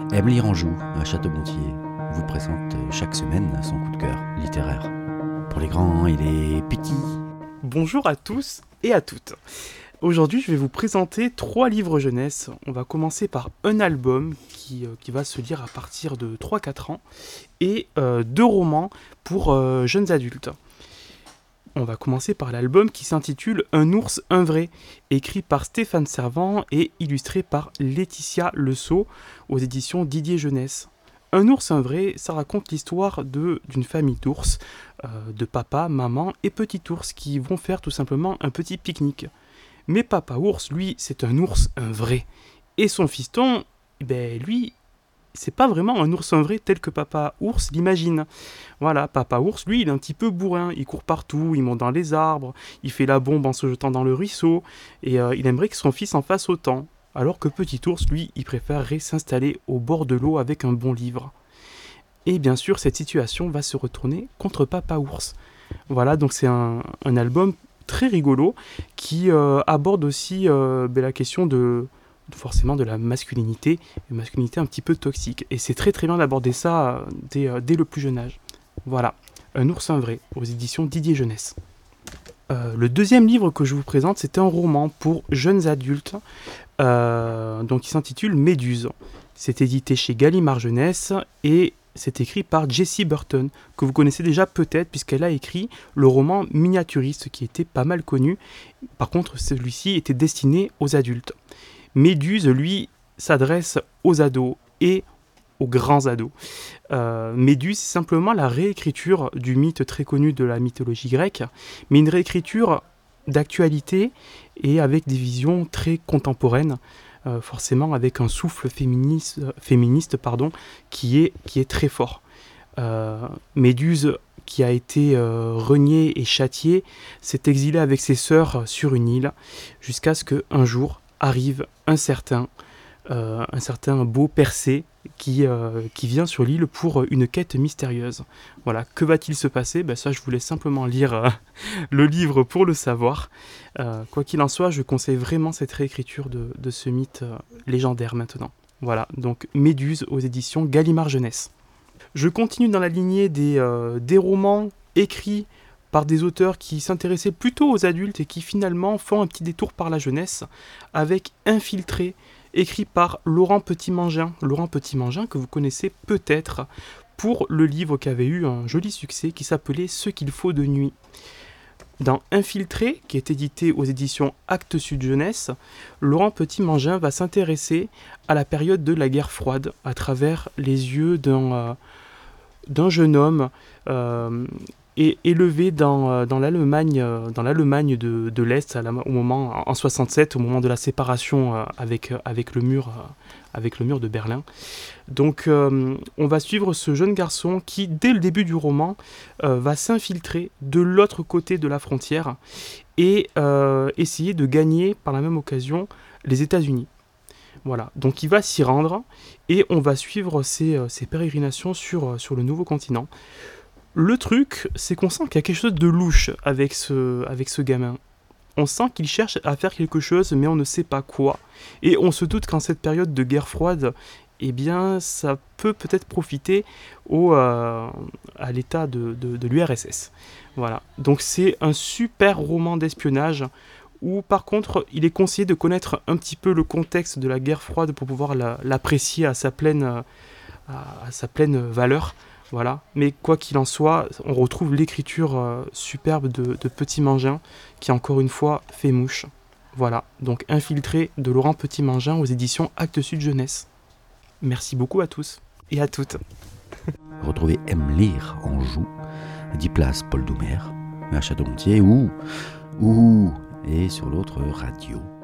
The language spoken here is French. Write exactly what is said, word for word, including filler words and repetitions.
Aime lire en joue, à Château-Gontier, vous présente chaque semaine son coup de cœur littéraire. Pour les grands et les petits. Bonjour à tous et à toutes. Aujourd'hui, je vais vous présenter trois livres jeunesse. On va commencer par un album qui, euh, qui va se lire à partir de trois à quatre ans et euh, deux romans pour euh, jeunes adultes. On va commencer par l'album qui s'intitule Un ours, un vrai, écrit par Stéphane Servant et illustré par Laetitia Le Sceau aux éditions Didier Jeunesse. Un ours, un vrai, ça raconte l'histoire de, d'une famille d'ours, euh, de papa, maman et petit ours qui vont faire tout simplement un petit pique-nique. Mais papa ours, lui, c'est un ours, un vrai. Et son fiston, ben lui, c'est pas vraiment un ours, un vrai tel que papa ours l'imagine. Voilà, papa ours, lui, il est un petit peu bourrin, il court partout, il monte dans les arbres, il fait la bombe en se jetant dans le ruisseau, et euh, il aimerait que son fils en fasse autant. Alors que petit ours, lui, il préférerait s'installer au bord de l'eau avec un bon livre. Et bien sûr, cette situation va se retourner contre papa ours. Voilà, donc c'est un, un album très rigolo qui euh, aborde aussi euh, ben, la question de forcément de la masculinité, une masculinité un petit peu toxique. Et c'est très très bien d'aborder ça euh, dès, euh, dès le plus jeune âge. Voilà, Un ours, un vrai, aux éditions Didier Jeunesse. Euh, le deuxième livre que je vous présente, c'est un roman pour jeunes adultes, euh, donc il s'intitule Méduse. C'est édité chez Gallimard Jeunesse et c'est écrit par Jessie Burton, que vous connaissez déjà peut-être puisqu'elle a écrit le roman Miniaturiste qui était pas mal connu. Par contre, celui-ci était destiné aux adultes. Méduse, lui, s'adresse aux ados et aux grands ados. Euh, Méduse, c'est simplement la réécriture du mythe très connu de la mythologie grecque, mais une réécriture d'actualité et avec des visions très contemporaines, euh, forcément avec un souffle féministe, féministe pardon, qui, est, qui est très fort. Euh, Méduse, qui a été euh, reniée et châtiée, s'est exilée avec ses sœurs sur une île, jusqu'à ce qu'un jour arrive un certain, euh, un certain beau Persée qui, euh, qui vient sur l'île pour une quête mystérieuse. Voilà, que va-t-il se passer ? Ben ça, je vous laisse simplement lire euh, le livre pour le savoir. Euh, quoi qu'il en soit, je conseille vraiment cette réécriture de, de ce mythe euh, légendaire maintenant. Voilà, donc Méduse aux éditions Gallimard Jeunesse. Je continue dans la lignée des, euh, des romans écrits par des auteurs qui s'intéressaient plutôt aux adultes et qui finalement font un petit détour par la jeunesse, avec Infiltré, écrit par Laurent Petit-Mangin. Laurent Petit-Mangin que vous connaissez peut-être pour le livre qui avait eu un joli succès qui s'appelait Ce qu'il faut de nuit. Dans Infiltré, qui est édité aux éditions Actes Sud Jeunesse, Laurent Petit-Mangin va s'intéresser à la période de la guerre froide à travers les yeux d'un, euh, d'un jeune homme euh, et élevé dans, dans l'Allemagne, dans l'Allemagne de, de l'Est à la, au moment, en soixante-sept, au moment de la séparation avec, avec, le, mur, avec le mur de Berlin. Donc euh, on va suivre ce jeune garçon qui, dès le début du roman, euh, va s'infiltrer de l'autre côté de la frontière et euh, essayer de gagner par la même occasion les États-Unis. Voilà, donc il va s'y rendre et on va suivre ses, ses pérégrinations sur, sur le nouveau continent. Le truc, c'est qu'on sent qu'il y a quelque chose de louche avec ce, avec ce gamin. On sent qu'il cherche à faire quelque chose, mais on ne sait pas quoi. Et on se doute qu'en cette période de guerre froide, eh bien, ça peut peut-être profiter au, euh, à l'état de, de, de l'U R S S. Voilà. Donc c'est un super roman d'espionnage où, par contre, il est conseillé de connaître un petit peu le contexte de la guerre froide pour pouvoir la, l'apprécier à sa pleine, à, à sa pleine valeur. Voilà, mais quoi qu'il en soit, on retrouve l'écriture euh, superbe de, de Petit-Mangin qui, encore une fois, fait mouche. Voilà, donc Infiltré de Laurent Petit-Mangin aux éditions Actes Sud Jeunesse. Merci beaucoup à tous et à toutes. Retrouvez Aime lire en joue, dix places Paul Doumer, à Château-Gontier ou, ou, et sur l'autre radio.